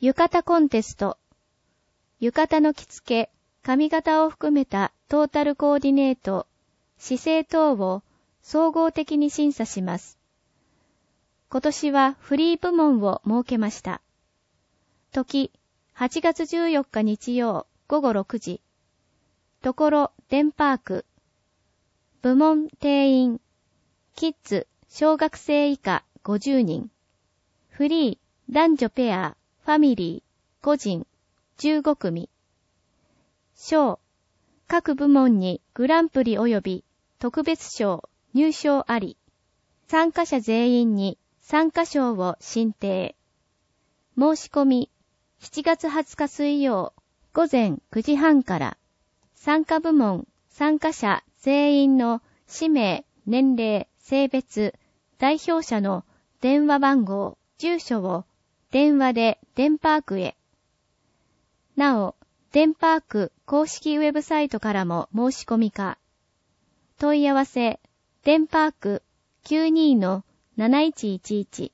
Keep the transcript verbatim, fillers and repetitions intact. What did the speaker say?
浴衣コンテスト。浴衣の着付け、髪型を含めたトータルコーディネート、姿勢等を総合的に審査します。今年はフリー部門を設けました。時、はちがつじゅうよっか日曜午後ろくじ。ところ、デンパーク。部門定員。キッズ、小学生以下ごじゅうにん。フリー、男女ペア、ファミリー、個人、じゅうごくみ。賞。各部門にグランプリ及び特別賞、入賞あり。参加者全員に参加賞を進呈。申し込み、しちがつはつか水曜、午前くじはんから。参加部門、参加者全員の氏名、年齢、性別、代表者の電話番号、住所を電話でデンパークへ。なお、デンパーク公式ウェブサイトからも申し込みか。問い合わせ、デンパーク きゅうにーのなないちいちいち